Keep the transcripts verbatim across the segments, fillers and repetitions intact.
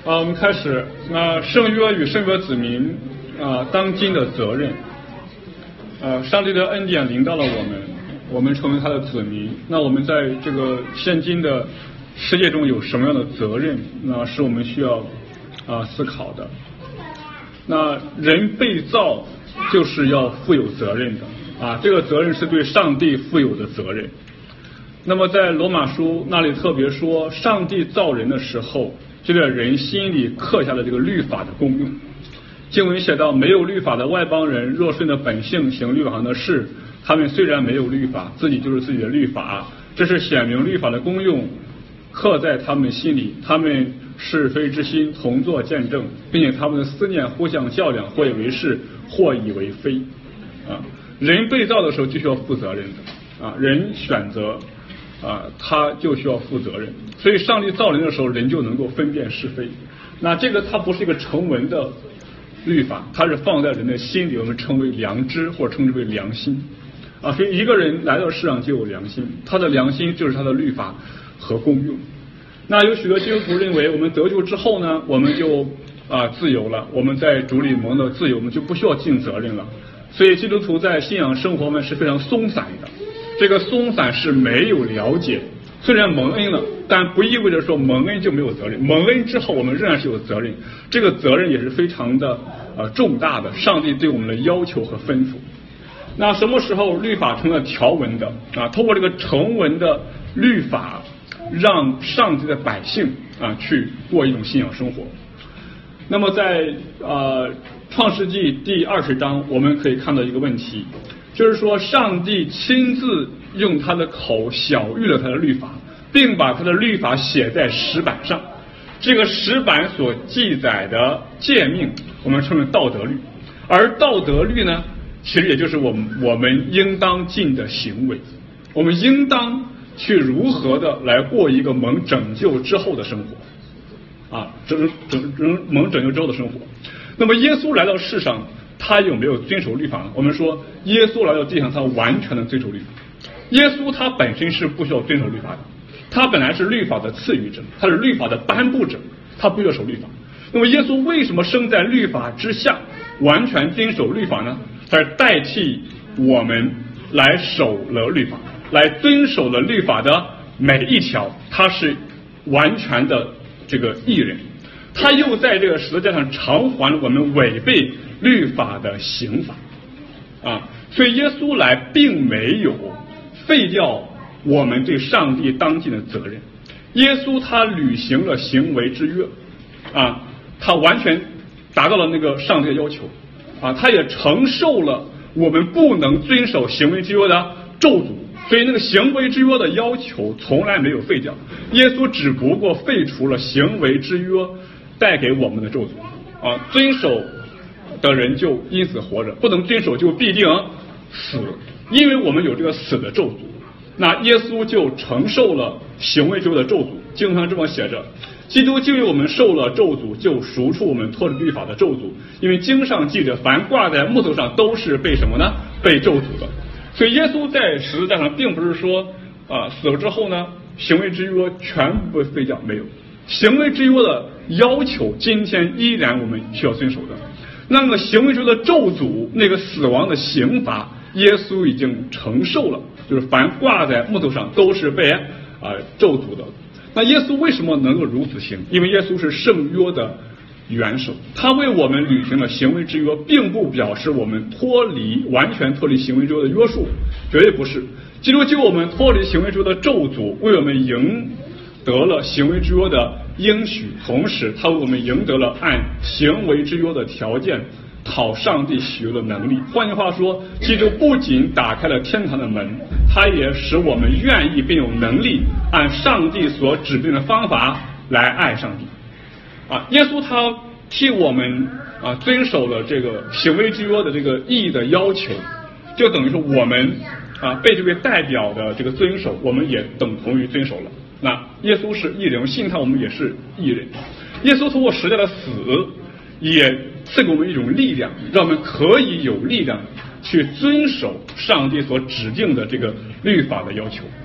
啊，我们开始。那圣约与圣约子民啊，当今的责任。呃，上帝的恩典临到了我们，我们成为他的子民。那我们在这个现今的世界中有什么样的责任？那是我们需要啊思考的。那人被造就是要负有责任的啊，这个责任是对上帝负有的责任。那么在罗马书那里特别说，上帝造人的时候，就在人心里刻下了这个律法的功用。经文写到，没有律法的外邦人，若顺着本性行律法上的事，他们虽然没有律法，自己就是自己的律法。这是显明律法的功用刻在他们心里，他们是非之心同作见证，并且他们的思念互相较量，或以为是，或以为非。啊，人被造的时候就需要负责任的啊，人选择啊，他就需要负责任。所以上帝造人的时候，人就能够分辨是非。那这个它不是一个成文的律法，它是放在人的心里，我们称为良知，或者称之为良心啊。所以一个人来到世上就有良心，他的良心就是他的律法和功用。那有许多基督徒认为，我们得救之后呢，我们就啊自由了，我们在主里蒙的自由，我们就不需要尽责任了。所以基督徒在信仰生活呢是非常松散的，这个松散是没有了解。虽然蒙恩了，但不意味着说蒙恩就没有责任。蒙恩之后，我们仍然是有责任，这个责任也是非常的呃重大的。上帝对我们的要求和吩咐。那什么时候律法成了条文的啊？通过这个成文的律法，让上帝的百姓啊去过一种信仰生活。那么在呃创世纪第二十章，我们可以看到一个问题，就是说上帝亲自用他的口晓谕了他的律法，并把他的律法写在石板上。这个石板所记载的诫命，我们称为道德律。而道德律呢，其实也就是我们我们应当尽的行为，我们应当去如何的来过一个蒙拯救之后的生活啊，拯拯拯蒙拯救之后的生活。那么耶稣来到世上，他有没有遵守律法呢？我们说耶稣来到地上，他完全的遵守律法。耶稣他本身是不需要遵守律法的，他本来是律法的赐予者，他是律法的颁布者，他不需要守律法。那么耶稣为什么生在律法之下，完全遵守律法呢？他是代替我们来守了律法，来遵守了律法的每一条，他是完全的这个义人。他又在这个十字架上偿还了我们违背律法的刑罚啊，所以耶稣来并没有废掉我们对上帝当尽的责任。耶稣他履行了行为之约啊，他完全达到了那个上帝的要求啊，他也承受了我们不能遵守行为之约的咒诅。所以那个行为之约的要求从来没有废掉，耶稣只不过废除了行为之约带给我们的咒诅啊，遵守的人就因此活着，不能遵守就必定死，因为我们有这个死的咒诅。那耶稣就承受了行为之约的咒诅，经常这么写着，基督就为我们受了咒诅，就赎出我们脱离律法的咒诅，因为经上记着，凡挂在木头上都是被什么呢？被咒诅的。所以耶稣在十字架上并不是说啊死了之后呢，行为之约全部被废掉，没有。行为之约的要求今天依然我们需要遵守的。那么行为之约的咒诅，那个死亡的刑罚，耶稣已经承受了，就是凡挂在木头上都是被啊咒诅的。那耶稣为什么能够如此行？因为耶稣是圣约的元首，他为我们履行了行为之约，并不表示我们脱离完全脱离行为之约的约束，绝对不是。基督救我们脱离行为之约的咒诅，为我们赢得了行为之约的应许，同时他为我们赢得了按行为之约的条件讨上帝喜悦的能力。换句话说，基督不仅打开了天堂的门，他也使我们愿意并有能力按上帝所指定的方法来爱上帝啊。耶稣他替我们啊遵守了这个行为之约的这个义的要求，就等于说我们啊被这位代表的这个遵守，我们也等同于遵守了。那耶稣是义人，信他我们也是义人。耶稣通过十字架的死，也赐给我们一种力量，让我们可以有力量去遵守上帝所指定的这个律法的要求。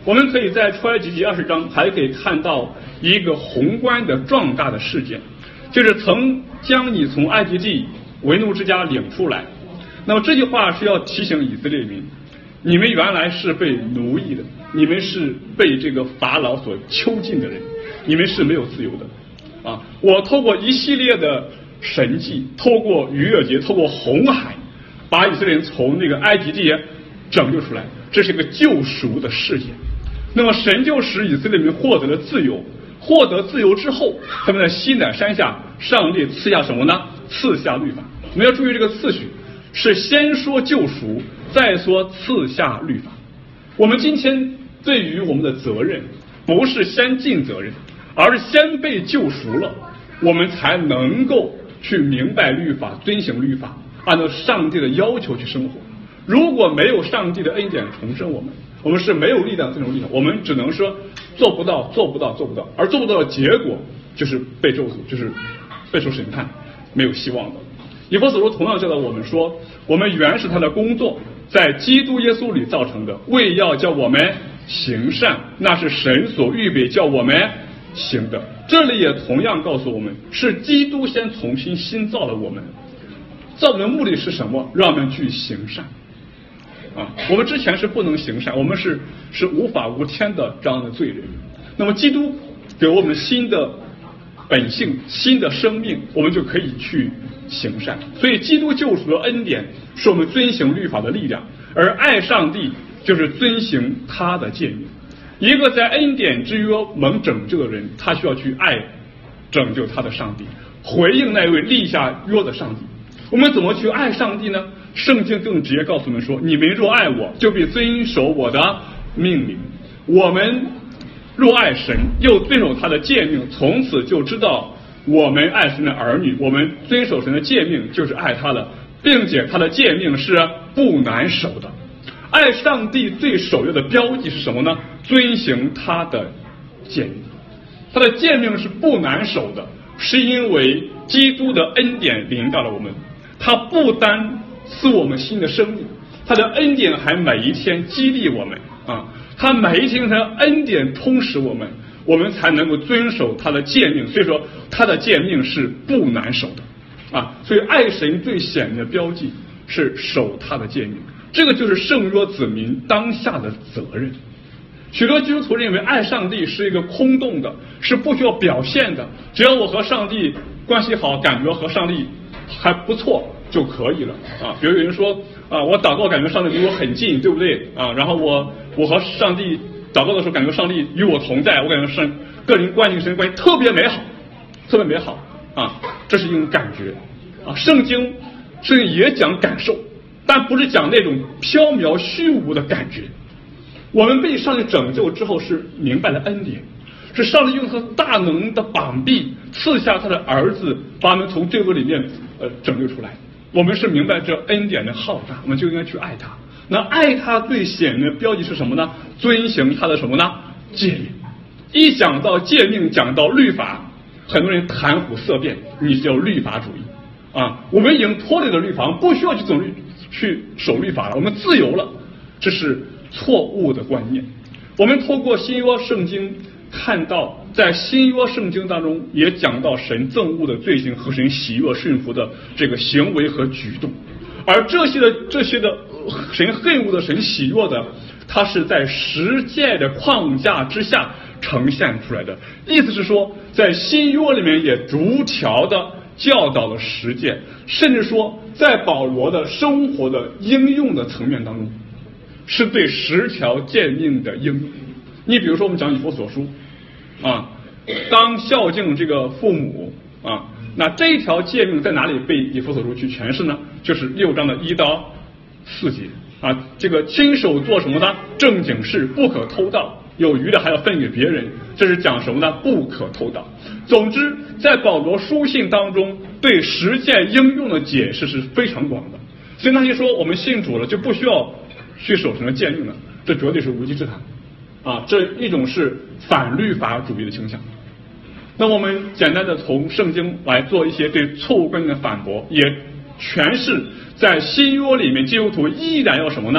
我们可以在出埃及记二十章还可以看到一个宏观的壮大的事件，就是曾将你从埃及地为奴之家领出来。那么这句话是要提醒以色列民，你们原来是被奴役的，你们是被这个法老所囚禁的人，你们是没有自由的啊！我透过一系列的神迹，透过逾越节，透过红海，把以色列人从那个埃及地拯救出来，这是一个救赎的事件。那么神就使以色列民获得了自由，获得自由之后，他们在西乃山下，上帝赐下什么呢？赐下律法。我们要注意这个次序，是先说救赎，再说赐下律法。我们今天对于我们的责任，不是先尽责任，而是先被救赎了，我们才能够去明白律法，遵行律法，按照上帝的要求去生活。如果没有上帝的恩典重生我们，我们是没有力量遵守律法，我们只能说做不到，做不到，做不到，而做不到的结果就是被咒诅，就是被受审判，没有希望的。以弗所书同样教导我们说，我们原是他的工作，在基督耶稣里造成的，为要叫我们行善，那是神所预备叫我们行的。这里也同样告诉我们，是基督先重新新造了我们，造我们的目的是什么？让我们去行善啊！我们之前是不能行善，我们是是无法无天的这样的罪人。那么基督给我们新的本性、新的生命，我们就可以去行善。所以基督救赎的恩典是我们遵行律法的力量，而爱上帝就是遵行他的诫命。一个在恩典之约蒙拯救的人，他需要去爱拯救他的上帝，回应那位立下约的上帝。我们怎么去爱上帝呢？圣经更直接告诉我们说，你们若爱我，就必遵守我的命令。我们若爱神，又遵守他的诫命，从此就知道我们爱神的儿女，我们遵守神的诫命就是爱他的，并且他的诫命是不难守的。爱上帝最首要的标记是什么呢？遵行他的诫命。他的诫命是不难守的，是因为基督的恩典临到了我们。他不单赐我们新的生命，他的恩典还每一天激励我们啊！他每一天他的恩典充实我们，我们才能够遵守他的诫命。所以说他的诫命是不难守的啊！所以爱神最显明的标记是守他的诫命，这个就是圣约子民当下的责任。许多基督徒认为爱上帝是一个空洞的，是不需要表现的，只要我和上帝关系好，感觉和上帝还不错就可以了啊。比如有人说啊，我祷告感觉上帝离我很近，对不对啊？然后我我和上帝祷告的时候，感觉上帝与我同在，我感觉上个人关系跟神关系特别美好，特别美好啊，这是一种感觉啊。圣经圣经也讲感受，但不是讲那种飘渺虚无的感觉。我们被上帝拯救之后是明白了恩典，是上帝用他大能的膀臂赐下他的儿子，把我们从罪恶里面呃拯救出来。我们是明白这恩典的浩大，我们就应该去爱他。那爱他最显明的标记是什么呢？遵行他的什么呢？诫命。一讲到诫命，讲到律法，很多人谈虎色变，你叫律法主义啊！我们已经脱离了律法，不需要去走律去守律法了，我们自由了，这是错误的观念。我们透过新约圣经看到，在新约圣经当中也讲到神憎恶的罪行和神喜悦顺服的这个行为和举动，而这些的这些的神恨恶的神喜悦的，它是在实践的框架之下呈现出来的。意思是说，在新约里面也逐条的教导了实践，甚至说在保罗的生活的应用的层面当中，是对十条诫命的应用。你比如说我们讲以弗所书啊，当孝敬这个父母啊，那这一条诫命在哪里被以弗所书去诠释呢？就是六章的一到四节啊，这个亲手做什么呢？正经事，不可偷盗，有余的还要分给别人，这是讲什么呢？不可偷盗。总之，在保罗书信当中，对实践应用的解释是非常广的。所以那些说我们信主了就不需要去守什么诫命了，这绝对是无稽之谈啊！这一种是反律法主义的倾向。那我们简单的从圣经来做一些对错误观念的反驳，也全是在新约里面基督徒依然要什么呢？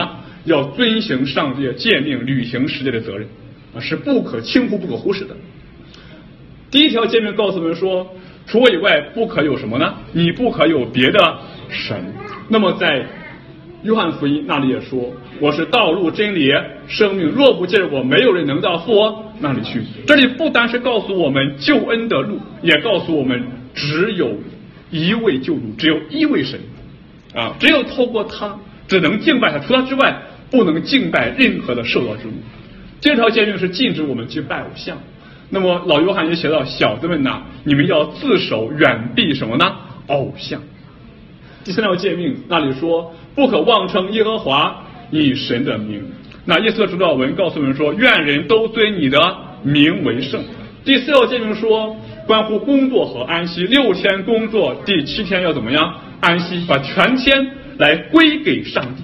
要遵行上帝的诫命，履行世界的责任啊，是不可轻忽、不可忽视的。第一条诫命告诉我们说，除我以外不可有什么呢？你不可有别的神。那么在约翰福音那里也说，我是道路、真理、生命，若不借着我，没有人能到父那里去。这里不单是告诉我们救恩的路，也告诉我们只有一位救主，只有一位神啊，只有透过他，只能敬拜他，除他之外不能敬拜任何的受造之物。这条诫命是禁止我们去拜偶像。那么老约翰也写到，小子们呐，你们要自守，远避什么呢？偶像。第三条诫命那里说，不可妄称耶和华以神的名。那耶稣的主导文告诉我们说，愿人都尊你的名为圣。第四条诫命说，关乎工作和安息，六天工作，第七天要怎么样？安息，把全天来归给上帝。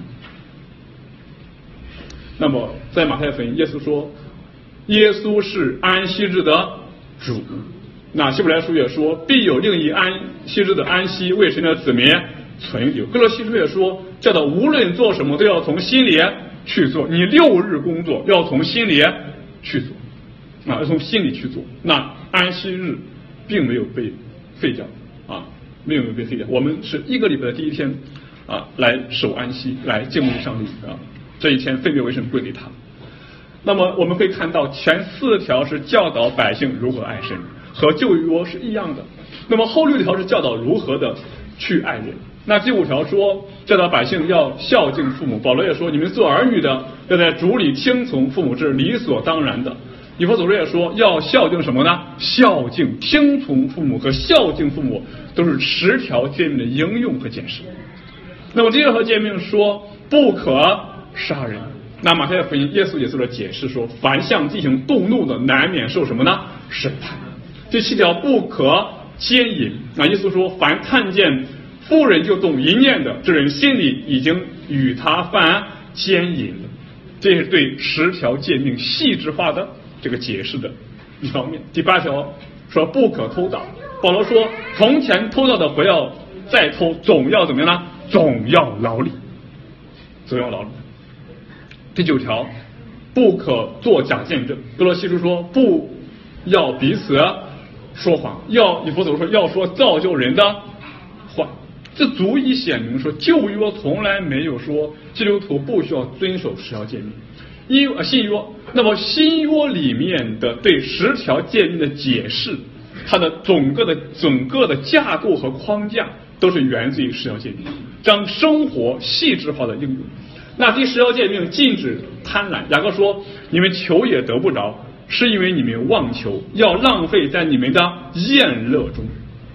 那么在马太福音，耶稣说，耶稣是安息日的主。那希伯来书也说，必有另一安息日的安息，为神的子民存留。哥罗西书也说，叫到无论做什么都要从心里去做。你六日工作要从心里去做啊，要从心里去做。那安息日并没有被废掉啊，没有被废掉。我们是一个礼拜的第一天啊，来守安息，来敬畏上帝啊。这一天分别为圣，归给他。那么我们会看到前四条是教导百姓如何爱神，和旧约是一样的。那么后六条是教导如何的去爱人。那第五条说教导百姓要孝敬父母，保罗也说，你们做儿女的要在主里听从父母，这是理所当然的。以弗所书也说要孝敬什么呢？孝敬、听从父母和孝敬父母都是十条诫命的应用和解释。那么第二条诫命说不可杀人。那马太福音耶稣也做了解释说，凡向弟兄动怒的，难免受什么呢？审判。第七条不可奸淫。那耶稣说，凡看见妇人就动淫念的，这人心里已经与他犯奸淫了。这是对十条诫命细致化的这个解释的一方面。第八条说不可偷盗。保罗说，从前偷盗的不要再偷，总要怎么样呢？总要劳力，总要劳力。第九条不可作假见证。哥罗西书说，不要彼此说谎，要以弗所说要说造就人的话。这足以显明说，旧约从来没有说基督徒不需要遵守十条诫命。一新约，那么新约里面的对十条诫命的解释，它的整个的整个的架构和框架都是源自于十条诫命，将生活细致化的应用。那第十条诫命禁止贪婪。雅各说，你们求也得不着，是因为你们妄求，要浪费在你们的宴乐中。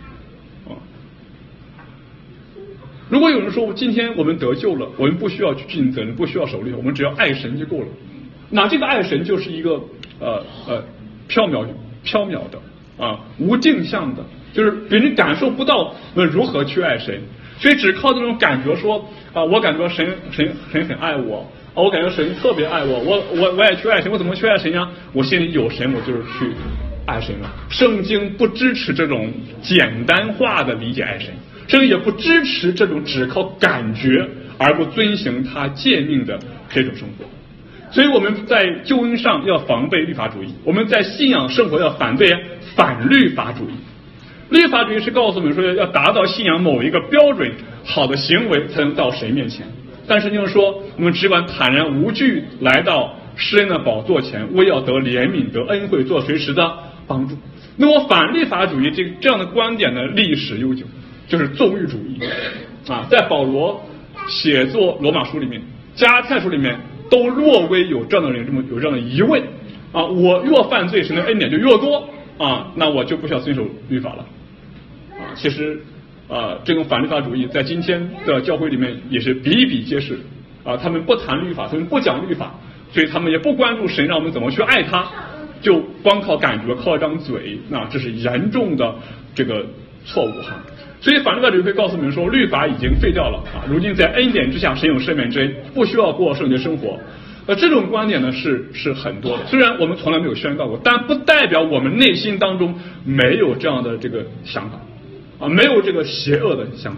如果有人说今天我们得救了，我们不需要去尽责任，不需要守律，我们只要爱神就够了，那这个爱神就是一个呃呃缥缈缥缈的啊无定向的，就是别人感受不到我们如何去爱神，所以只靠这种感觉说啊，我感觉神神神很爱我，啊，我感觉神特别爱我，我我我也去爱神，我怎么去爱神呀？我心里有神，我就是去爱神了。圣经不支持这种简单化的理解爱神。圣经也不支持这种只靠感觉而不遵行他诫命的这种生活。所以我们在救恩上要防备律法主义，我们在信仰生活要反对反律法主义。律法主义是告诉我们说，要达到信仰某一个标准，好的行为才能到神面前。但是就是说，我们只管坦然无惧来到施恩的宝座前，为要得怜悯、得恩惠，做随时的帮助。那么反律法主义这这样的观点呢，历史悠久，就是纵欲主义啊，在保罗写作罗马书里面、加拉太书里面都略微有这样的人这么有这样的疑问啊，我越犯罪，神的恩典就越多啊，那我就不需要遵守律法了啊。其实啊，这种反律法主义在今天的教会里面也是比比皆是啊，他们不谈律法，他们不讲律法，所以他们也不关注神让我们怎么去爱他，就光靠感觉，靠一张嘴，那这是严重的这个错误哈。所以反律法主义会告诉我们说，律法已经废掉了啊，如今在恩典之下，神有赦免之恩，不需要过圣洁生活。呃，这种观点呢是是很多的，虽然我们从来没有宣告过，但不代表我们内心当中没有这样的这个想法啊，没有这个邪恶的想法。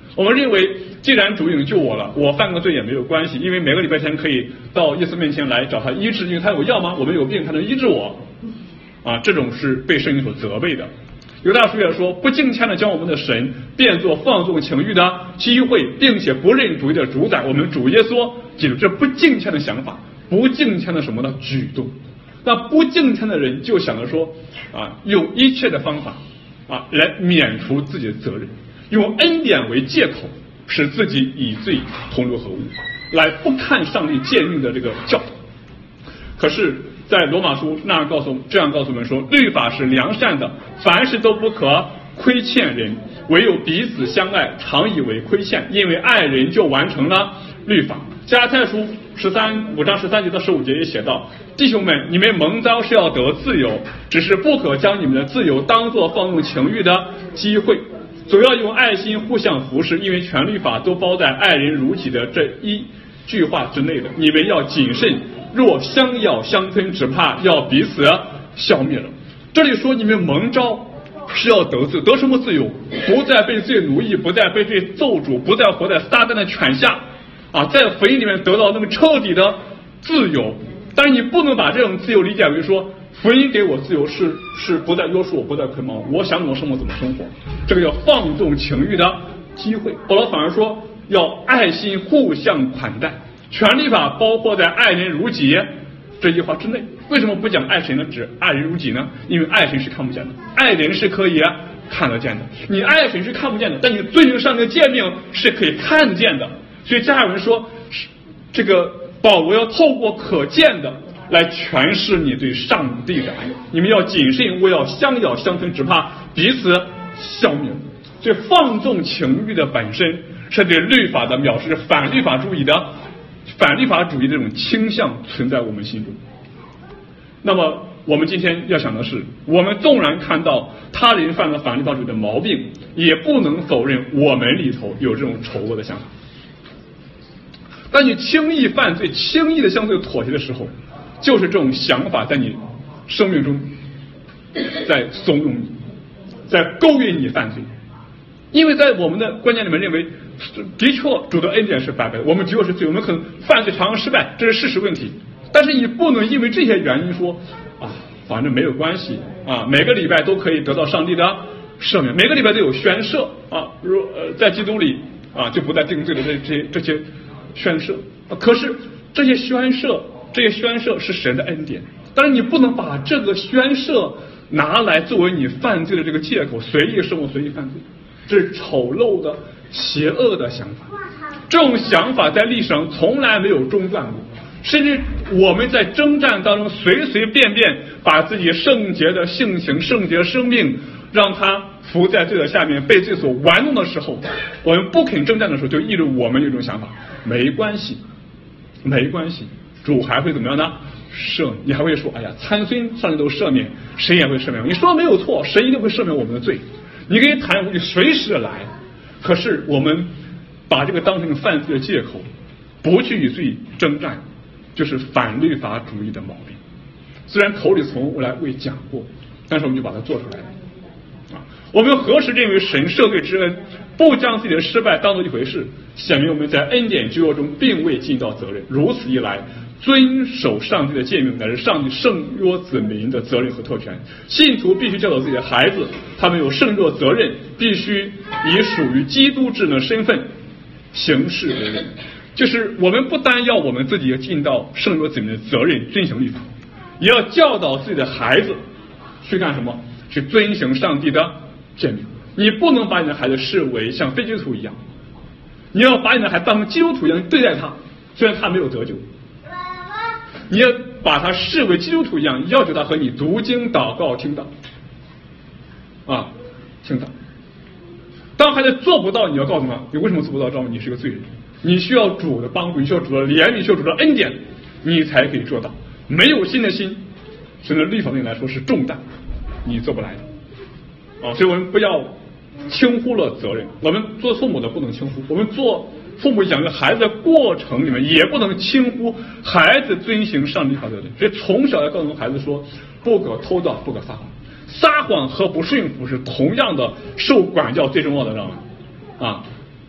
我们认为既然主已经救我了，我犯个罪也没有关系，因为每个礼拜天可以到耶稣面前来找他医治，因为他有药吗？我们有病，他能医治我啊，这种是被圣经所责备的。犹大书也说，不敬虔的将我们的神变作放纵情欲的机会，并且不认主义的主宰我们主耶稣。记住，这不敬虔的想法，不敬虔的什么呢？举动。那不敬虔的人就想着说啊，用一切的方法啊来免除自己的责任，用恩典为借口，使自己以罪同流合污，来不看上帝诫命的这个教导。可是在罗马书那样告诉这样告诉我们说，律法是良善的，凡事都不可亏欠人，唯有彼此相爱，常以为亏欠，因为爱人就完成了律法。加拉太书十三五章十三节到十五节也写道，弟兄们，你们蒙召是要得自由，只是不可将你们的自由当作放纵情欲的机会，总要用爱心互相服侍，因为全律法都包在爱人如己的这一句话之内的。你们要谨慎，若相咬相吞，只怕要彼此消灭了。这里说你们蒙召是要得自由，得什么自由？不再被罪奴役，不再被罪咒主，不再活在撒旦的权下啊，在福音里面得到那么彻底的自由。但是你不能把这种自由理解为说福音给我自由是是不再约束我，不再捆绑我，我想怎么生活怎么生活，这个叫放纵情欲的机会。保罗反而说要爱心互相款待，全律法包括在爱人如己这句话之内。为什么不讲爱神呢？指爱人如己呢？因为爱神是看不见的，爱人是可以看得见的。你爱神是看不见的，但你遵行上帝的诫命是可以看见的。所以加尔文说，这个保罗要透过可见的来诠释你对上帝的爱。你们要谨慎，勿要相咬相吞，只怕彼此消灭。所以放纵情欲的本身是对律法的藐视，反律法主义的反律法主义的这种倾向存在我们心中。那么我们今天要想的是，我们纵然看到他人犯了反律法主义的毛病，也不能否认我们里头有这种丑恶的想法。当你轻易犯罪，轻易的向罪妥协的时候，就是这种想法在你生命中在怂恿你，在勾引你犯罪。因为在我们的观念里面认为，的确主的恩典是白白的，我们的确是罪，我们可能犯罪常常失败，这是事实问题。但是你不能因为这些原因说啊，反正没有关系啊，每个礼拜都可以得到上帝的赦免，每个礼拜都有宣赦啊，如呃在基督里啊就不再定罪的这这些这些宣赦。可是这些宣赦，这些宣赦是神的恩典，但是你不能把这个宣赦拿来作为你犯罪的这个借口，随意生活，随意犯罪。这是丑陋的、邪恶的想法。这种想法在历史上从来没有中断过，甚至我们在征战当中随随便便把自己圣洁的性情、圣洁的生命让它伏在罪的下面，被罪所玩弄的时候，我们不肯征战的时候，就议论我们有一种想法，没关系，没关系，主还会怎么样呢？赦，你还会说，哎呀，参孙上帝都赦免，神也会赦免。你说没有错，神一定会赦免我们的罪。你可以谈，我就随时来。可是我们把这个当成犯罪的借口，不去与罪征战，就是反律法主义的毛病。虽然口里从来未讲过，但是我们就把它做出来了。啊，我们何时认为神赦罪之恩，不将自己的失败当做一回事，显明我们在恩典之约中并未尽到责任。如此一来，遵守上帝的诫命乃是上帝圣约子民的责任和特权。信徒必须教导自己的孩子，他们有圣约责任，必须以属于基督制的身份行事为人。就是我们不单要我们自己尽到圣约子民的责任，遵行律法，也要教导自己的孩子去干什么？去遵行上帝的诫命。你不能把你的孩子视为像非基督徒一样，你要把你的孩子当成基督徒一样对待他，虽然他没有得救，你要把他视为基督徒一样，要求他和你读经、祷告、听道啊，听道。当孩子做不到，你要告诉他，你为什么做不到？知道吗？你是个罪人，你需要主的帮助，你需要主的怜悯，你需要主的恩典，你才可以做到。没有新的心，从这律法对你来说是重担，你做不来的啊。所以我们不要轻忽了责任。我们做父母的不能轻忽，我们做父母养育孩子的过程里面也不能轻忽孩子遵行上帝法则的。所以从小要告诉孩子说，不可偷盗，不可撒谎。撒谎和不顺服是同样的受管教最重要的，知道吗？啊，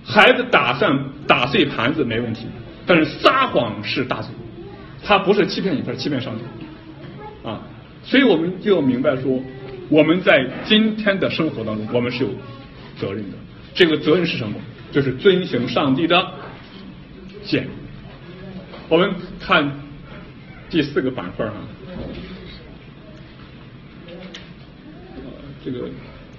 孩子打算打碎盘子没问题，但是撒谎是大罪，他不是欺骗你，他是欺骗上帝啊。所以我们就要明白说，我们在今天的生活当中，我们是有责任的。这个责任是什么？就是遵行上帝的诫命。我们看第四个板块啊，这个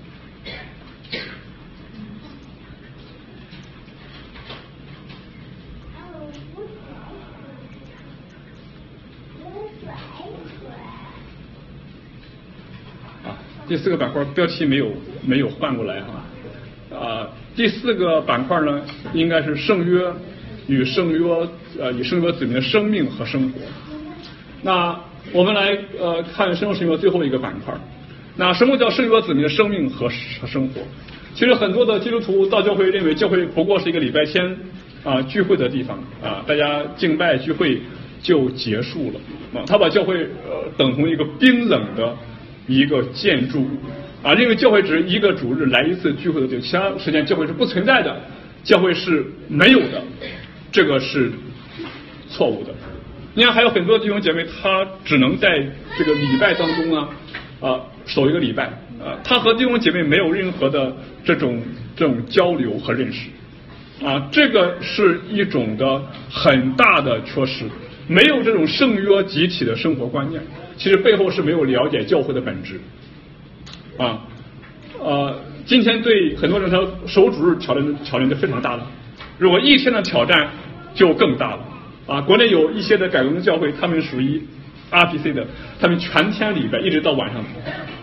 啊，第四个板块标题没有没有换过来哈。啊，第四个板块呢，应该是圣约与圣约呃与圣约子民的生命和生活。那我们来呃看圣约圣约最后一个板块。那什么叫圣约子民的生命和和生活？其实很多的基督徒到教会认为教会不过是一个礼拜天啊、呃、聚会的地方啊，大家敬拜聚会就结束了啊，他把教会呃等同一个冰冷的一个建筑物。啊，认为教会只是一个主日来一次聚会的地方，其他时间教会是不存在的，教会是没有的，这个是错误的。你看，还有很多弟兄姐妹，他只能在这个礼拜当中啊，啊守一个礼拜啊，他和弟兄姐妹没有任何的这种这种交流和认识啊，这个是一种的很大的缺失，没有这种圣约集体的生活观念，其实背后是没有了解教会的本质。啊，呃，今天对很多人说守主日挑战挑战就非常大了，如果一天的挑战就更大了啊！国内有一些的改革宗教会，他们属于 R P C 的，他们全天礼拜一直到晚上，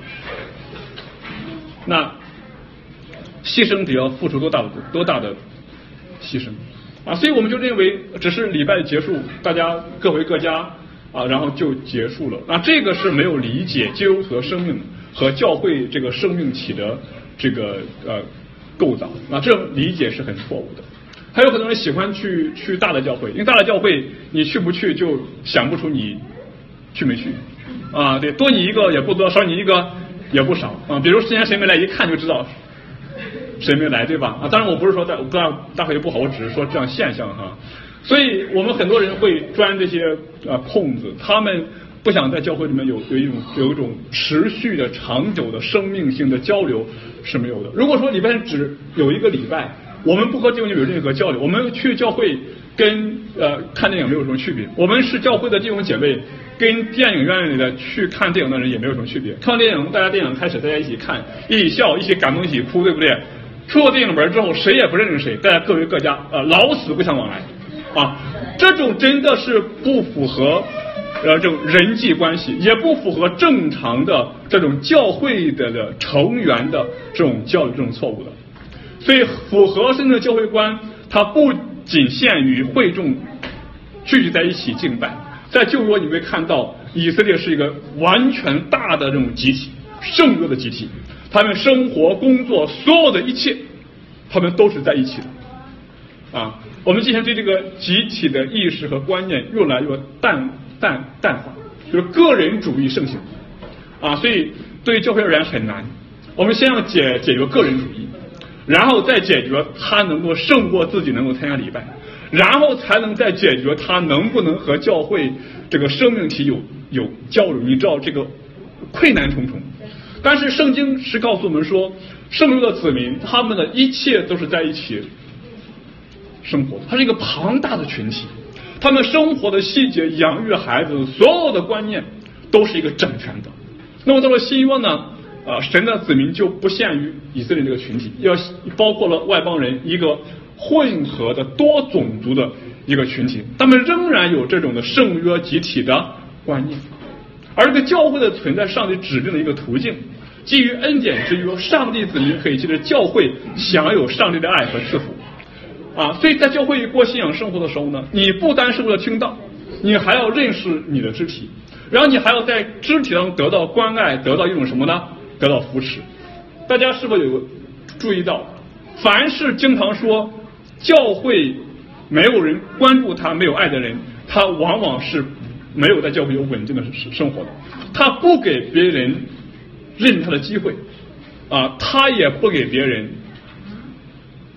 那牺牲得要付出多大的多大的牺牲啊！所以我们就认为只是礼拜结束，大家各回各家啊，然后就结束了。那这个是没有理解基督徒的生命和教会这个生命体的这个呃构造，那这种理解是很错误的。还有很多人喜欢去去大的教会，因为大的教会你去不去就想不出你去没去啊，对，多你一个也不多，少你一个也不少啊。比如今天谁没来，一看就知道谁没来，对吧？啊，当然我不是说大大大会不好，我只是说这样现象哈。所以我们很多人会钻这些啊空子，他们不想在教会里面有有一种有一种持续的长久的生命性的交流是没有的。如果说礼拜只有一个礼拜，我们不和弟兄姐妹有任何交流，我们去教会跟呃看电影没有什么区别。我们是教会的弟兄姐妹，跟电影院里的去看电影的人也没有什么区别。看完电影，大家电影开始，大家一起看，一起笑，一起感动，一起哭，对不对？出了电影门之后，谁也不认识谁，大家各回各家，呃，老死不相往来啊！这种真的是不符合呃这种人际关系，也不符合正常的这种教会的的成员的这种教育，这种错误的。所以符合真正的教会观，它不仅限于会众聚集在一起敬拜。在旧约你会看到以色列是一个完全大的这种集体，圣约的集体，他们生活工作所有的一切他们都是在一起的啊。我们今天对这个集体的意识和观念越来越淡淡淡化，就是个人主义盛行啊，所以对教会而言很难。我们先要解解决个人主义，然后再解决他能够胜过自己能够参加礼拜，然后才能再解决他能不能和教会这个生命体有有交流。你知道这个困难重重，但是圣经是告诉我们说，圣约的子民他们的一切都是在一起生活，它是一个庞大的群体，他们生活的细节、养育孩子所有的观念都是一个整全的。那么到了新约呢，啊，神的子民就不限于以色列这个群体，要包括了外邦人，一个混合的多种族的一个群体，他们仍然有这种的圣约集体的观念。而这个教会的存在，上帝指定的一个途径，基于恩典之约，上帝子民可以借着教会享有上帝的爱和赐福啊。所以在教会过信仰生活的时候呢，你不单是为了听道，你还要认识你的肢体，然后你还要在肢体上得到关爱，得到一种什么呢？得到扶持。大家是否有注意到，凡是经常说教会没有人关注他、没有爱的人，他往往是没有在教会有稳定的生活的。他不给别人认他的机会啊，他也不给别人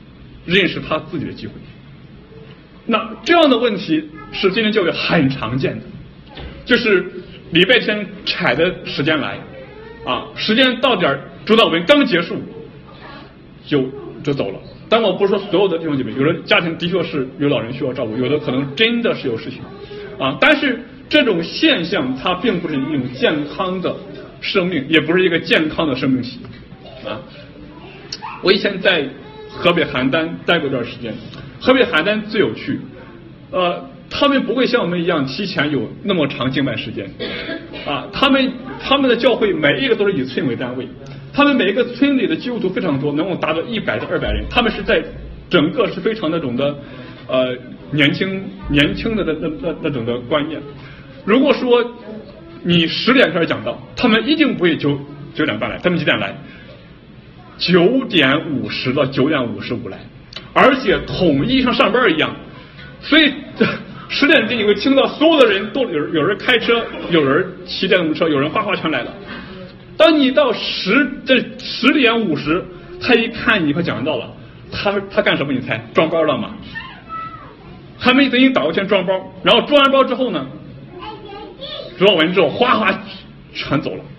认识他自己的机会。那这样的问题是今天教会很常见的，就是礼拜天踩的时间来啊，时间到点主导文刚结束就就走了。但我不是说所有的弟兄姐妹，有的家庭的确是有老人需要照顾，有的可能真的是有事情啊。但是这种现象它并不是一种健康的生命，也不是一个健康的生命体啊。我以前在河北邯郸待过一段时间，河北邯郸最有趣，呃，他们不会像我们一样提前有那么长敬拜时间啊，他们他们的教会每一个都是以村为单位。他们每一个村里的基督徒非常多，能够达到一百到二百人。他们是在整个是非常那种的，呃，年轻年轻的那那那那种的观念。如果说你十点开始讲道，他们一定不会九九点半来，他们几点来？九点五十到九点五十五来，而且统一像上班一样。所以十点钟你会听到所有的人都有有人开车，有人骑电动车，有人哗哗全来了。当你到十这十点五十，他一看你快讲到了，他他干什么？你猜？装包了吗？还没等你打过钱装包，然后装完包之后呢，装完之后哗哗全走了，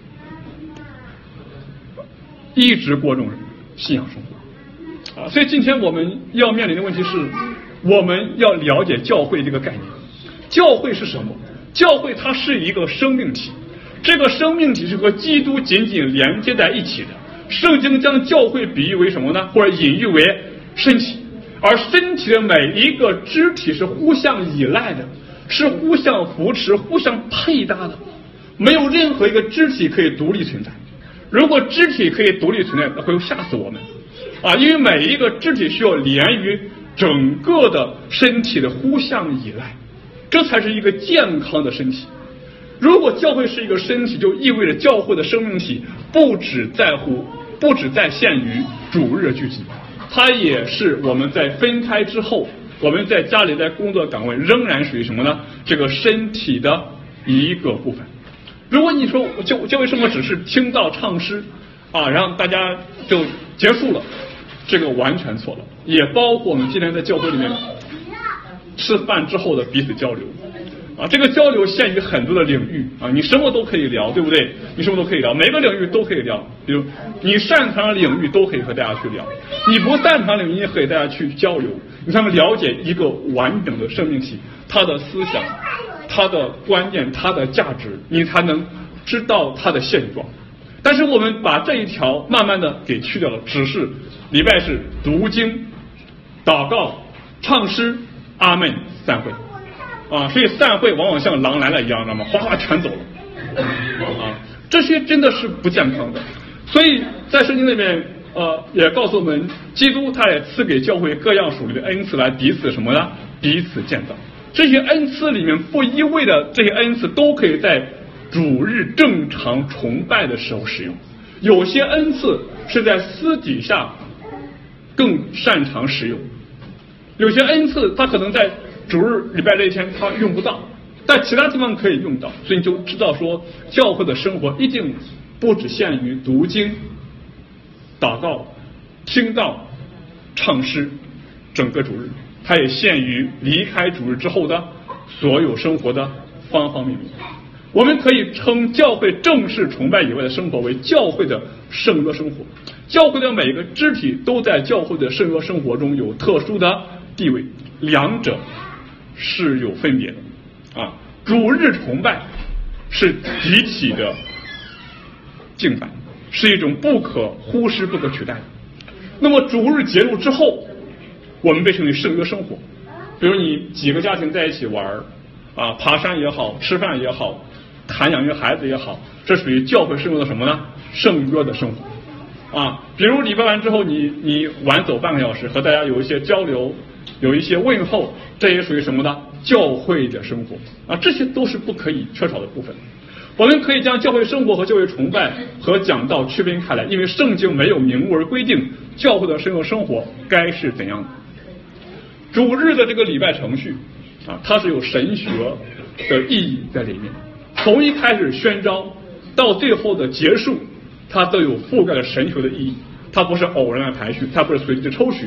一直过这种信仰生活啊！所以今天我们要面临的问题是，我们要了解教会这个概念。教会是什么？教会它是一个生命体。这个生命体是和基督紧紧连接在一起的。圣经将教会比喻为什么呢？或者隐喻为身体，而身体的每一个肢体是互相依赖的，是互相扶持、互相配搭的，没有任何一个肢体可以独立存在。如果肢体可以独立存在，那会吓死我们啊！因为每一个肢体需要连于整个的身体的互相依赖，这才是一个健康的身体。如果教会是一个身体，就意味着教会的生命体不只在乎，不只在限于主日的聚集，它也是我们在分开之后，我们在家里在工作岗位仍然属于什么呢？这个身体的一个部分。如果你说教教会生活只是听到唱诗啊，然后大家就结束了，这个完全错了。也包括我们今天在教会里面吃饭之后的彼此交流。啊，这个交流限于很多的领域啊，你什么都可以聊，对不对？你什么都可以聊，每个领域都可以聊。比如你擅长的领域都可以和大家去聊，你不擅长领域也可以大家去交流，你才能了解一个完整的生命体，它的思想、它的观念、它的价值，你才能知道它的现状。但是我们把这一条慢慢的给去掉了，只是礼拜是读经、祷告、唱诗、阿门、散会。啊，所以散会往往像狼来了一样，那么哗哗全走了啊，这些真的是不健康的。所以在圣经里面，呃，也告诉我们，基督他也赐给教会各样属灵的恩赐来彼此什么呢？彼此建造。这些恩赐里面不意味着这些恩赐都可以在主日正常崇拜的时候使用，有些恩赐是在私底下更擅长使用，有些恩赐它可能在主日礼拜这一天他用不到，但其他地方可以用到，所以你就知道说，教会的生活一定不只限于读经、祷告、听道、唱诗，整个主日，它也限于离开主日之后的所有生活的方方面面。我们可以称教会正式崇拜以外的生活为教会的圣约生活。教会的每个肢体都在教会的圣约生活中有特殊的地位，两者是有分别的啊。主日崇拜是集体的敬拜，是一种不可忽视、不可取代的。那么主日结束之后，我们被称为圣约生活。比如你几个家庭在一起玩啊，爬山也好，吃饭也好，谈养育孩子也好，这属于教会圣约的什么呢？圣约的生活啊。比如礼拜完之后，你你晚走半个小时，和大家有一些交流，有一些问候，这也属于什么呢？教会的生活啊，这些都是不可以缺少的部分。我们可以将教会生活和教会崇拜和讲道区分开来，因为圣经没有明文规定教会的圣约生活该是怎样的。主日的这个礼拜程序啊，它是有神学的意义在里面，从一开始宣召到最后的结束，它都有覆盖了神学的意义。它不是偶然的排序，它不是随机的抽取，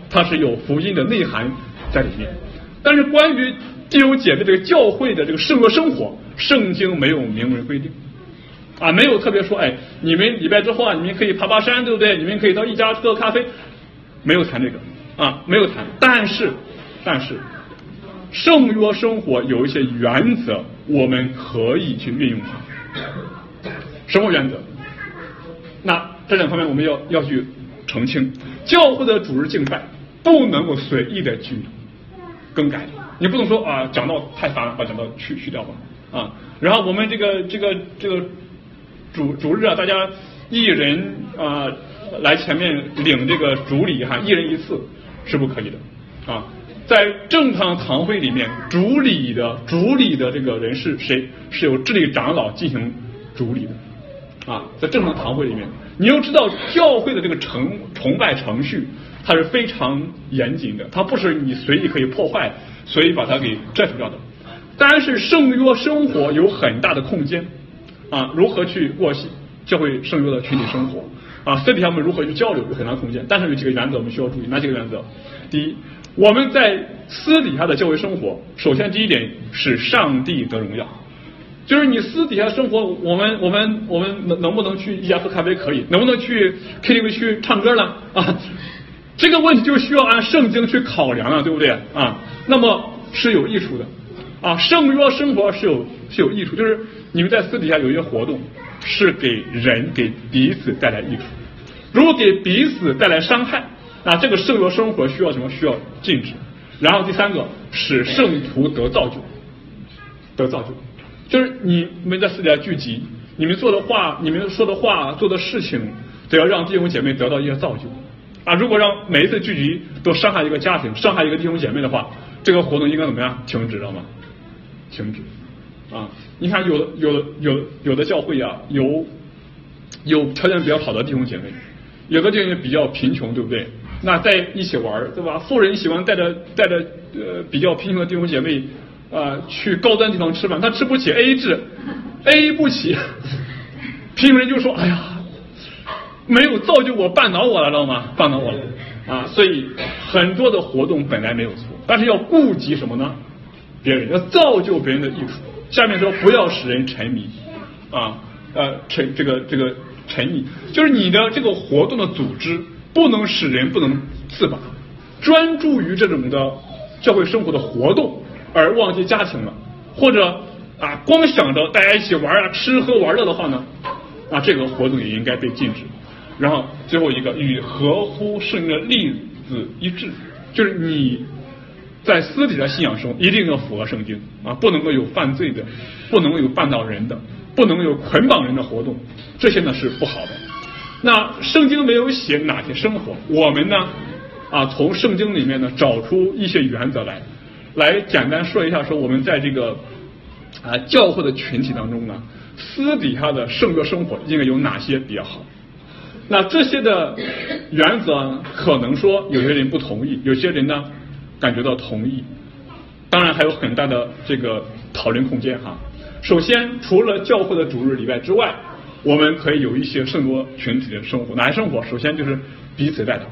它是有福音的内涵在里面。但是关于弟兄姐妹这个教会的这个圣约生活，圣经没有明文规定啊，没有特别说，哎，你们礼拜之后啊，你们可以爬爬山，对不对？你们可以到一家喝咖啡，没有谈这个啊，没有谈。但是，但是，圣约生活有一些原则，我们可以去运用它。什么原则？那这两方面我们要要去澄清。教会的主日敬拜不能够随意的去更改，你不能说啊，讲道太烦了，把讲道去去掉吧啊。然后我们这个这个这个主主日啊，大家一人啊来前面领这个主礼哈，一人一次是不可以的啊。在正常堂会里面，主礼的主礼的这个人是谁？是由治理长老进行主礼的啊。在正常堂会里面，你要知道教会的这个崇崇拜程序，它是非常严谨的，它不是你随意可以破坏，随意把它给摘除掉的。但是圣约生活有很大的空间啊，如何去过教会圣约的群体生活啊，私底下我们如何去交流有很大的空间。但是有几个原则我们需要注意，哪几个原则？第一，我们在私底下的教会生活，首先第一点是上帝得荣耀，就是你私底下生活，我们我们我们能能不能去一家喝咖啡可以，能不能去 K T V 去唱歌呢？啊，这个问题就需要按圣经去考量了，对不对啊？那么是有益处的啊，圣约生活是有是有益处，就是你们在私底下有一些活动是给人给彼此带来益处，如果给彼此带来伤害，那这个圣约生活需要什么？需要禁止。然后第三个，使圣徒得造就，得造就，就是你们在私底下聚集，你们做的话，你们说的话，做的事情，都要让弟兄姐妹得到一些造就啊！如果让每一次聚集都伤害一个家庭，伤害一个弟兄姐妹的话，这个活动应该怎么样？停止，知道吗？停止啊！你看有的有的有有的教会啊，有有条件比较好的弟兄姐妹，有的弟兄姐妹比较贫穷，对不对？那在一起玩，对吧？富人喜欢带着带着呃比较贫穷的弟兄姐妹啊、呃、去高端地方吃饭，他吃不起 A A 制 ，A A 不起，贫穷人就说：“哎呀，没有造就我，绊倒我了，知道吗？绊倒我了啊！”所以很多的活动本来没有错，但是要顾及什么呢？别人要造就别人的益处。下面说不要使人沉迷啊呃沉这个这个沉迷，就是你的这个活动的组织。不能使人不能自拔，专注于这种的教会生活的活动，而忘记家庭了，或者啊光想着大家一起玩啊吃喝玩乐的话呢，啊这个活动也应该被禁止。然后最后一个，与合乎圣经的例子一致，就是你在私底下信仰中一定要符合圣经啊，不能够有犯罪的，不能够有绊倒人的，不能有捆绑人的活动，这些呢是不好的。那圣经没有写哪些生活，我们呢啊从圣经里面呢找出一些原则来，来简单说一下，说我们在这个啊教会的群体当中呢，私底下的圣约生活应该有哪些比较好。那这些的原则可能说有些人不同意，有些人呢感觉到同意，当然还有很大的这个讨论空间哈。首先，除了教会的主日礼拜之外，我们可以有一些圣多群体的生活。哪些生活？首先就是彼此代祷。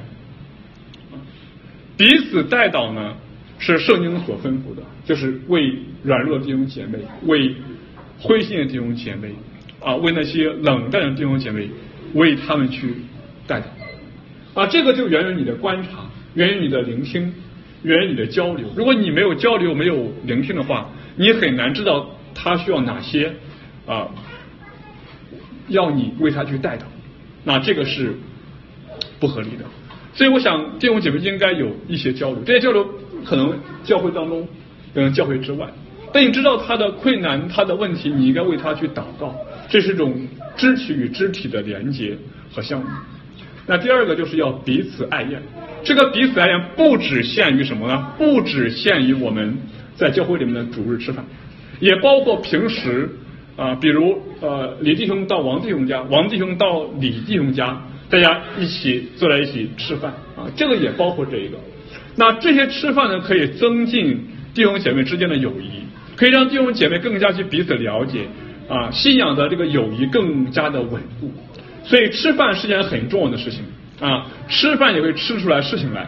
彼此代祷呢，是圣经所吩咐的，就是为软弱的弟兄姐妹，为灰心的弟兄姐妹啊，为那些冷淡的弟兄姐妹，为他们去代祷啊。这个就源于你的观察，源于你的聆听，源于你的交流。如果你没有交流，没有聆听的话，你很难知道他需要哪些啊。要你为他去代祷，那这个是不合理的。所以我想弟兄姐妹应该有一些交流，这些交流可能教会当中，嗯，教会之外。但你知道他的困难，他的问题，你应该为他去祷告，这是一种肢体与肢体的连结和相遇。那第二个就是要彼此爱宴，这个彼此爱宴不只限于什么呢？不只限于我们在教会里面的主日吃饭，也包括平时。啊，比如呃，李弟兄到王弟兄家，王弟兄到李弟兄家，大家一起坐在一起吃饭啊，这个也包括这一个。那这些吃饭呢，可以增进弟兄姐妹之间的友谊，可以让弟兄姐妹更加去彼此了解啊，信仰的这个友谊更加的稳固。所以吃饭是件很重要的事情啊，吃饭也会吃出来事情来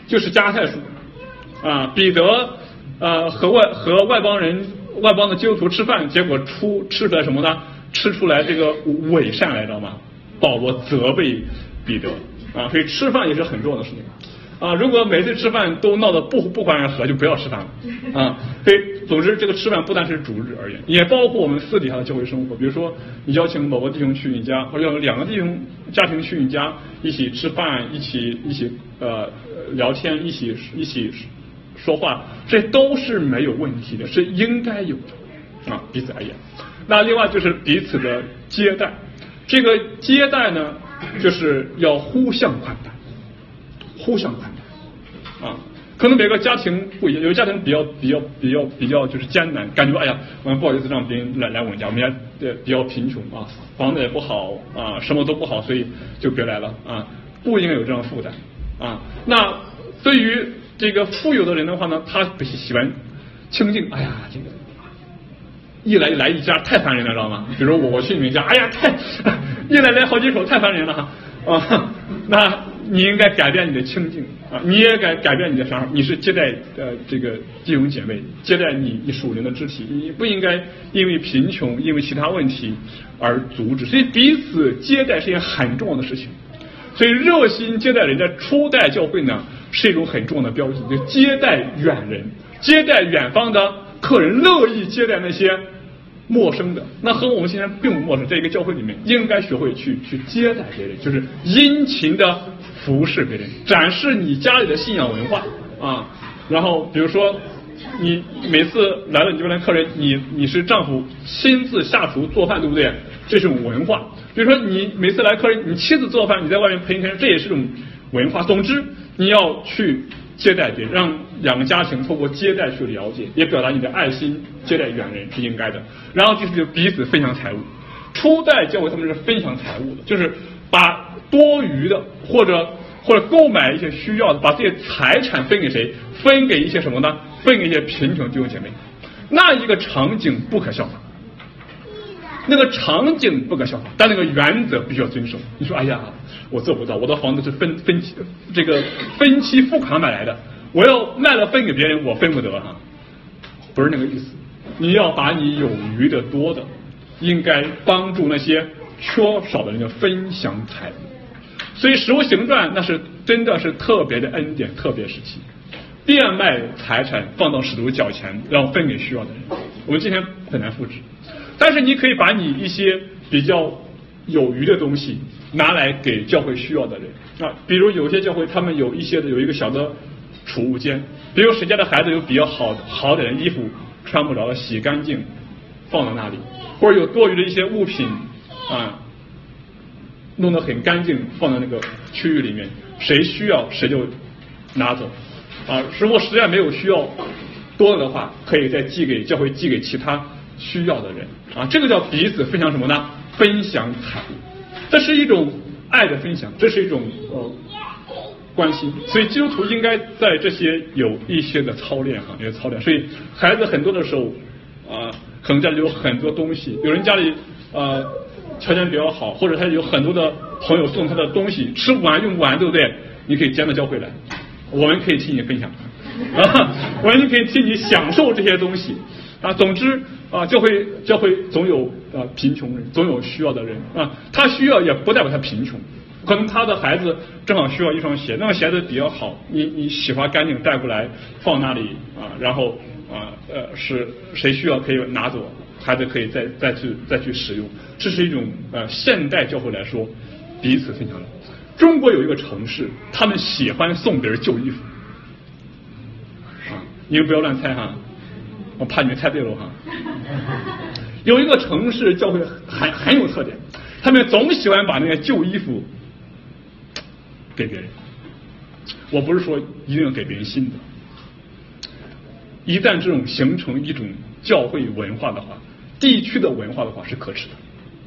就是加泰书啊，彼得呃和外和外邦人外邦的基督徒吃饭，结果出吃出来什么呢？吃出来这个伪善来，知道吗？保罗责备彼得啊，所以吃饭也是很重要的事情啊。如果每次吃饭都闹得不不欢而合，就不要吃饭了啊。所以总之，这个吃饭不单是主日而言，也包括我们私底下的教会生活。比如说，你邀请某个弟兄去你家，或者有两个弟兄家庭去你家一起吃饭，一起一起呃聊天，一起一起说话，这都是没有问题的，是应该有的啊，彼此而言。那另外就是彼此的接待，这个接待呢，就是要互相款待，互相款待啊。可能每个家庭不一样，有的家庭比较比较比较比较就是艰难，感觉哎呀，我们不好意思让别人来来我们家，我们家呃比较贫穷啊，房子也不好啊，什么都不好，所以就别来了啊，不应该有这样的负担啊。那对于这个富有的人的话呢，他喜欢清静，哎呀，这个一来一来一家太烦人了，知道吗？比如我我去你们家，哎呀，太一来来好几口太烦人了哈啊，那你应该改变你的清静啊，你也改改变你的想法，你是接待呃这个弟兄姐妹，接待你你属灵的肢体，你不应该因为贫穷因为其他问题而阻止，所以彼此接待是一件很重要的事情。所以热心接待人，在初代教会呢是一种很重要的标志，就接待远人，接待远方的客人，乐意接待那些陌生的。那和我们现在并不陌生，在一个教会里面应该学会去去接待别人，就是殷勤的服侍别人，展示你家里的信仰文化啊。然后比如说你每次来了你就来客人，你你是丈夫亲自下厨做饭，对不对？这是种文化。比如说你每次来客人，你妻子做饭，你在外面陪客人，这也是种文化。总之你要去接待别人，让两个家庭透过接待去了解，也表达你的爱心，接待远人是应该的。然后就是彼此分享财物。初代教会他们是分享财物的，就是把多余的或者或者购买一些需要的，把这些财产分给谁？分给一些什么呢？分给一些贫穷弟兄姐妹。那一个场景不可效法，那个场景不可效法，但那个原则必须要遵守。你说哎呀，我做不到，我的房子是分分期这个分期付款买来的，我要卖了分给别人，我分不得哈，不是那个意思。你要把你有余的多的，应该帮助那些缺少的人的分享财物。所以使徒行传那是真的是特别的恩典，特别时期，变卖财产放到使徒脚前，然后分给需要的人。我们今天很难复制，但是你可以把你一些比较有余的东西拿来给教会需要的人啊，比如有些教会他们有一些的有一个小的储物间，比如谁家的孩子有比较好好点的衣服穿不着了，洗干净放到那里，或者有多余的一些物品啊，弄得很干净放在那个区域里面，谁需要谁就拿走啊。如果实在没有需要多了的话，可以再寄给教会，寄给其他需要的人啊。这个叫彼此分享什么呢？分享财物，这是一种爱的分享，这是一种呃关心。所以基督徒应该在这些有一些的操练哈，有些操练。所以孩子很多的时候啊、呃，可能家里有很多东西，有人家里呃条件比较好，或者他有很多的朋友送他的东西，吃不完用不完，对不对？你可以捡到教会来，我们可以替你分享啊，我们可以替你享受这些东西啊。总之啊，教会教会总有啊贫穷人，总有需要的人啊。他需要也不代表他贫穷，可能他的孩子正好需要一双鞋，那个鞋子比较好，你你洗刷干净带过来放那里啊，然后啊呃是谁需要可以拿走，孩子可以再再去再去使用。这是一种呃现代教会来说彼此分享的。中国有一个城市，他们喜欢送别人旧衣服啊，你们不要乱猜哈，我怕你们猜对了哈。有一个城市教会很很有特点，他们总喜欢把那个旧衣服给别人。我不是说一定要给别人新的，一旦这种形成一种教会文化的话，地区的文化的话是可耻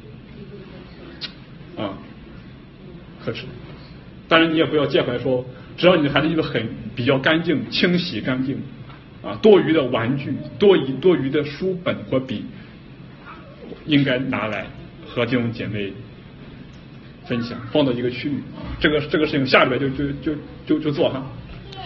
的啊，可耻。当然你也不要介怀说，只要你的孩子衣服很比较干净、清洗干净啊，多余的玩具、多余多余的书本和笔，应该拿来和弟兄姐妹分享，放到一个区域。这个这个事情下礼拜就就就就就做哈。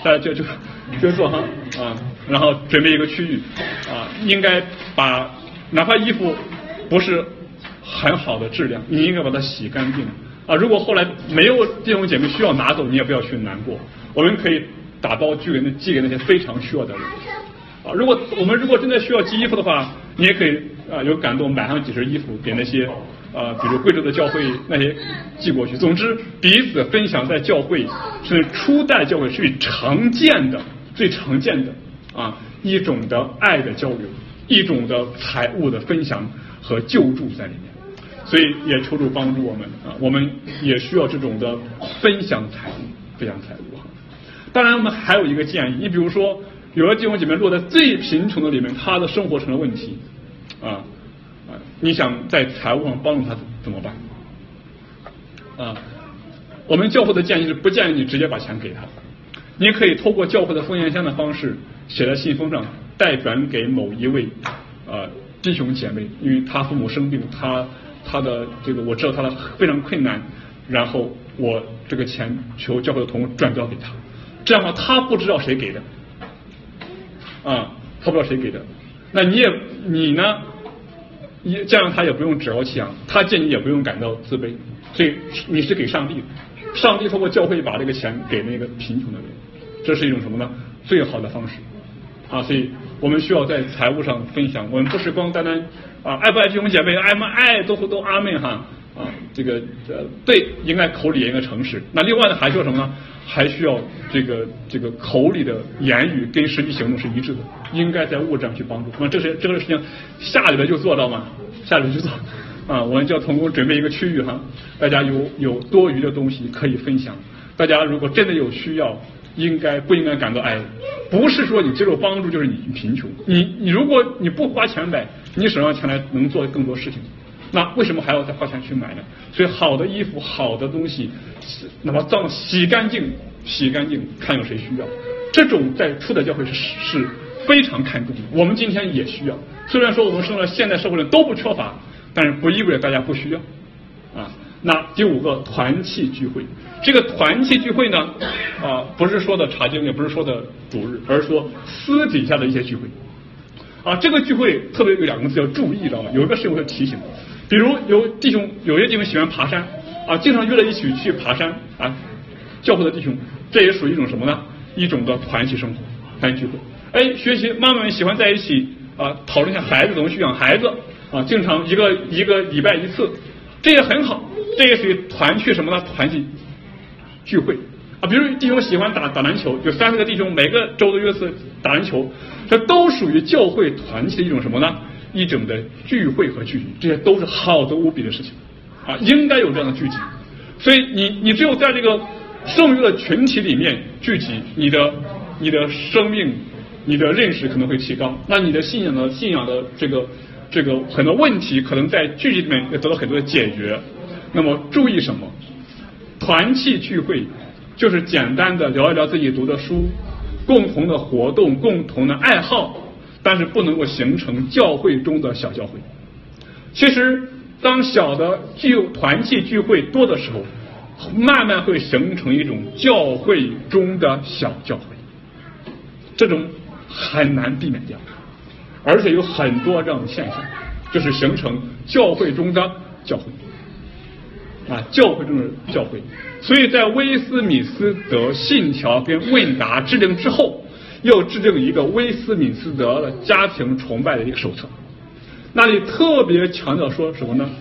大家就就就做哈啊，然后准备一个区域啊，应该把哪怕衣服不是很好的质量，你应该把它洗干净啊。如果后来没有弟兄姐妹需要拿走，你也不要去难过，我们可以打包寄给那寄给那些非常需要的人啊。如果我们如果真的需要寄衣服的话，你也可以啊有感动买上几身衣服给那些啊比如贵州的教会那些寄过去。总之彼此分享在教会是初代教会是最常见的最常见的啊一种的爱的交流，一种的财物的分享和救助在里面。所以也求主帮助我们啊，我们也需要这种的分享财物分享财物。当然我们还有一个建议，你比如说有的弟兄姐妹落在最贫穷的里面，他的生活成了问题啊啊！你想在财务上帮助他怎么办啊？我们教会的建议是不建议你直接把钱给他，你可以透过教会的奉献箱的方式写在信封上，代转给某一位呃弟兄姐妹，因为他父母生病，他他的这个我知道他的非常困难，然后我这个钱求教会的同工转交给他，这样的话他不知道谁给的啊，他不知道谁给的，那你也你呢，也这样他也不用趾高气扬，他见你也不用感到自卑，所以你是给上帝的，上帝透过教会把这个钱给那个贫穷的人，这是一种什么呢？最好的方式啊！所以我们需要在财务上分享，我们不是光单单啊爱不爱弟兄姐妹，爱不爱都都阿妹哈啊，这个呃对，应该口里也应该诚实。那另外呢，还需要什么呢？还需要这个这个口里的言语跟实际行动是一致的，应该在物质上去帮助。那这是这个事情下礼拜就做到吗？下礼拜就做啊！我们叫同工准备一个区域哈，大家有有多余的东西可以分享。大家如果真的有需要，应该不应该感到哀？不是说你接受帮助就是你贫穷，你你如果你不花钱买，你手上钱来能做更多事情。那为什么还要再花钱去买呢？所以好的衣服好的东西那么脏洗干净洗干净看有谁需要，这种在初代教会是是非常看重的，我们今天也需要。虽然说我们生了现代社会人都不缺乏，但是不意味着大家不需要啊。那第五个团契聚会，这个团契聚会呢啊不是说的查经，也不是说的主日，而是说私底下的一些聚会啊。这个聚会特别有两个字要注意，知道吗？有一个是我要提醒，比如有弟兄，有些弟兄喜欢爬山啊，经常约了一起去爬山啊。教会的弟兄，这也属于一种什么呢？一种的团体生活、团体聚会。哎，学习妈妈们喜欢在一起啊，讨论一下孩子怎么去养孩子啊，经常一个一个礼拜一次，这也很好。这也属于团去什么呢？团体聚会啊。比如弟兄喜欢打打篮球，有三四个弟兄每个周都约次打篮球，这都属于教会团体的一种什么呢？一种的聚会和聚集，这些都是好的无比的事情啊，应该有这样的聚集。所以你你只有在这个圣约的群体里面聚集，你的你的生命、你的认识可能会提高，那你的信仰的信仰的这个这个很多问题，可能在聚集里面也得到很多的解决。那么注意什么？团契聚会就是简单的聊一聊自己读的书，共同的活动，共同的爱好，但是不能够形成教会中的小教会。其实当小的聚团契聚会多的时候，慢慢会形成一种教会中的小教会，这种很难避免掉，而且有很多这样的现象，就是形成教会中的教会啊，教会中的教会。所以在威斯敏斯德信条跟问答制定之后，又制定一个威斯敏斯德的家庭崇拜的一个手册，那里特别强调说什么呢？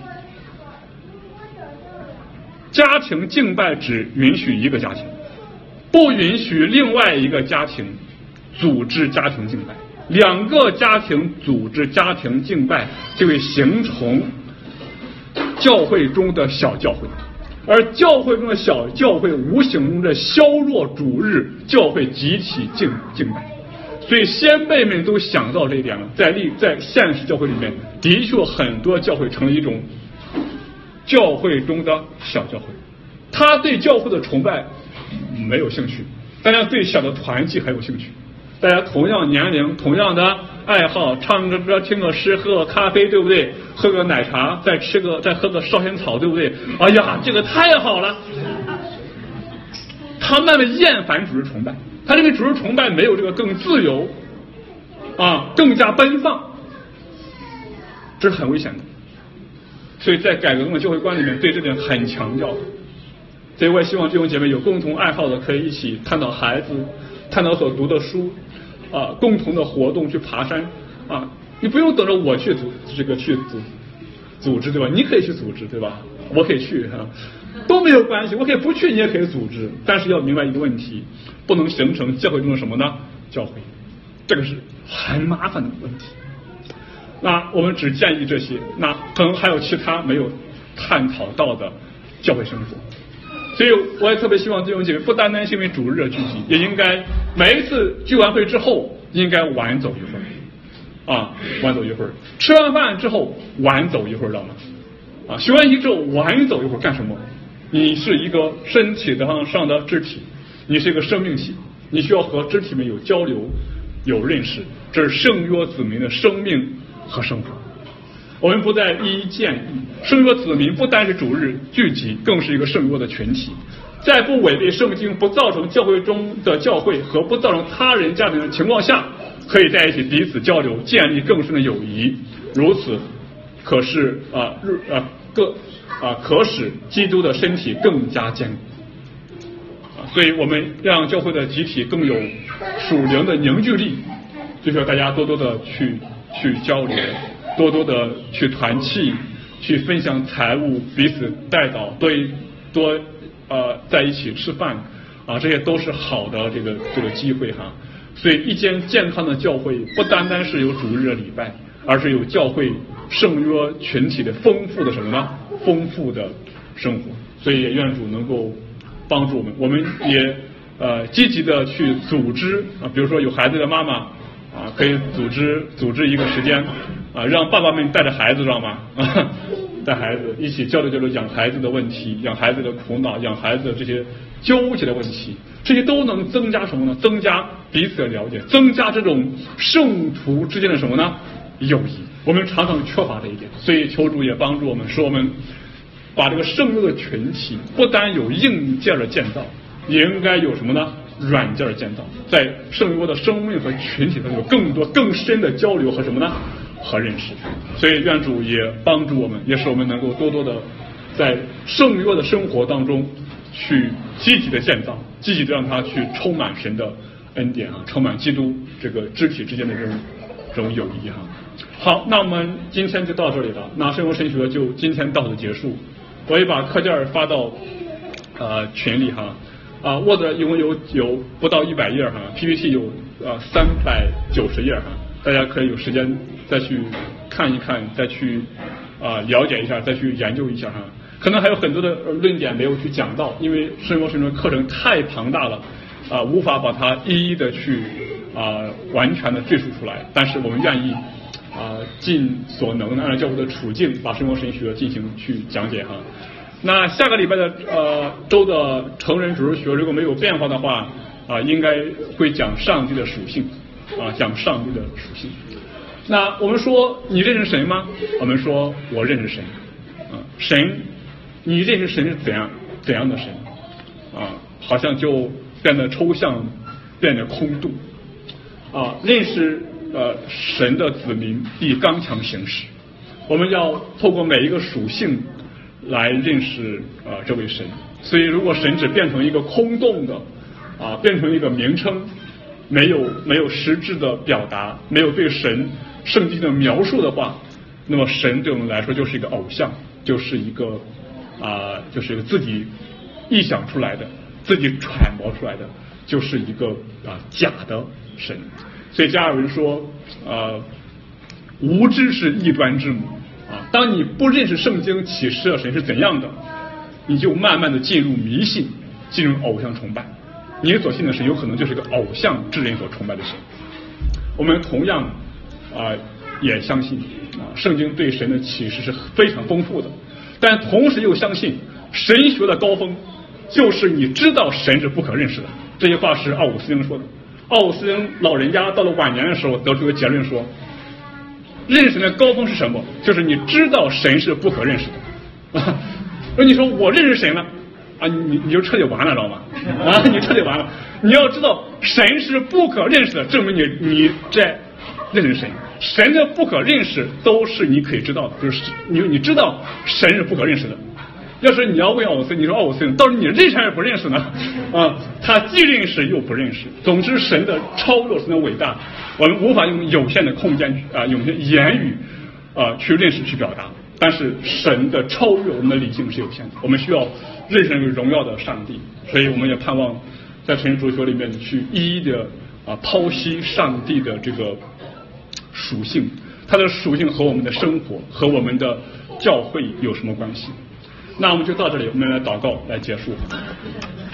家庭敬拜只允许一个家庭，不允许另外一个家庭组织家庭敬拜，两个家庭组织家庭敬拜就会形成教会中的小教会，而教会中的小教会无形中的削弱主日教会集体敬敬拜。所以先辈们都想到这一点了，在历在现实教会里面，的确很多教会成了一种教会中的小教会，他对教会的崇拜没有兴趣，大家对小的团契很有兴趣，大家同样年龄同样的爱好，唱个歌听个诗喝个咖啡，对不对？喝个奶茶再吃个再喝个烧仙草，对不对？哎呀这个太好了，太他慢慢厌烦主日崇拜，他认为主日崇拜没有这个更自由啊，更加奔放，这是很危险的。所以在改革中的教会观里面对这点很强调。所以我也希望弟兄姐妹有共同爱好的可以一起探讨孩子，探讨所读的书啊，共同的活动，去爬山啊，你不用等着我去组这个去组组织对吧？你可以去组织对吧？我可以去哈、啊，都没有关系，我可以不去，你也可以组织，但是要明白一个问题，不能形成教会中的什么呢？教会，这个是很麻烦的问题。那我们只建议这些，那可能还有其他没有探讨到的教会生活。所以我也特别希望弟兄姐妹不单单是因为主日的聚集，也应该每一次聚完会之后应该晚走一会儿啊，晚走一会儿，吃完饭之后晚走一会儿，知道吗？啊，学完习之后晚走一会儿干什么？你是一个身体的上上的肢体，你是一个生命体，你需要和肢体们有交流有认识，这是圣约子民的生命和生活。我们不再一一建议，圣约子民不单是主日聚集，更是一个圣约的群体。在不违背圣经、不造成教会中的教会和不造成他人家庭的情况下，可以在一起彼此交流，建立更深的友谊。如此，可是啊日啊各啊可使基督的身体更加坚固。啊，所以我们让教会的集体更有属灵的凝聚力，就需要大家多多的去去交流。多多的去团契，去分享财物，彼此带导，多多呃在一起吃饭啊，这些都是好的这个这个机会哈。所以一间健康的教会不单单是有主日的礼拜，而是有教会圣约群体的丰富的什么呢？丰富的生活。所以也愿主能够帮助我们，我们也呃积极的去组织啊，比如说有孩子的妈妈啊，可以组织组织一个时间。啊，让爸爸们带着孩子，知道吗？啊，带孩子一起交流交流养孩子的问题，养孩子的苦恼，养孩子的这些纠结的问题，这些都能增加什么呢？增加彼此的了解，增加这种圣徒之间的什么呢？友谊。我们常常缺乏这一点，所以求主也帮助我们，使我们把这个圣约的群体不单有硬件的建造，也应该有什么呢？软件的建造，在圣约的生命和群体中有更多更深的交流和什么呢？和认识。所以愿主也帮助我们，也使我们能够多多的在圣约的生活当中去积极的建造，积极的让它去充满神的恩典啊，充满基督这个肢体之间的这种这种友谊哈。好，那我们今天就到这里了，那圣约神学就今天到此结束。我也把课件发到呃群里哈。啊 ，Word 一共有有不到一百页哈 ，P P T 有呃三百九十页哈，大家可以有时间再去看一看，再去啊、呃、了解一下，再去研究一下哈。可能还有很多的论点没有去讲到，因为圣约神学课程太庞大了啊、呃，无法把它一一的去啊、呃、完全的赘述出来。但是我们愿意啊、呃、尽所能的按照教会的处境，把圣约神学进行去讲解哈。那下个礼拜的呃周的成人主日学如果没有变化的话啊、呃，应该会讲上帝的属性啊，讲上帝的属性。那我们说你认识神吗？我们说我认识神啊，神，你认识神是怎样怎样的神啊？好像就变得抽象，变得空洞啊。认识呃神的子民必刚强行事，我们要透过每一个属性来认识啊、呃、这位神。所以如果神只变成一个空洞的啊，变成一个名称，没有没有实质的表达，没有对神圣经的描述的话，那么神对我们来说就是一个偶像，就是一个啊、呃、就是一个自己臆想出来的，自己揣摩出来的，就是一个啊、呃、假的神。所以加尔文说啊、呃、无知是异端之母啊，当你不认识圣经启示的神是怎样的，你就慢慢的进入迷信，进入偶像崇拜，你所信的神有可能就是一个偶像之人所崇拜的神。我们同样啊、呃、也相信啊圣经对神的启示是非常丰富的，但同时又相信神学的高峰就是你知道神是不可认识的。这句话是奥古斯丁说的。奥古斯丁老人家到了晚年的时候得出一个结论说，认识神的高峰是什么？就是你知道神是不可认识的。那你说我认识神了啊，你你就彻底完了，知道吗？啊，你彻底完了。你要知道，神是不可认识的，证明你你在认识神。神的不可认识都是你可以知道的，就是你你知道神是不可认识的。要是你要问奥古斯，你说奥古斯到底你认识还是不认识呢？啊，他既认识又不认识。总之，神的超越，神的伟大，我们无法用有限的空间啊，用言语啊去认识去表达。但是神的超越，我们的理性是有限的，我们需要认识那个荣耀的上帝。所以我们也盼望在神主学里面去一一的啊剖析上帝的这个属性，它的属性和我们的生活和我们的教会有什么关系？那我们就到这里，我们来祷告来结束。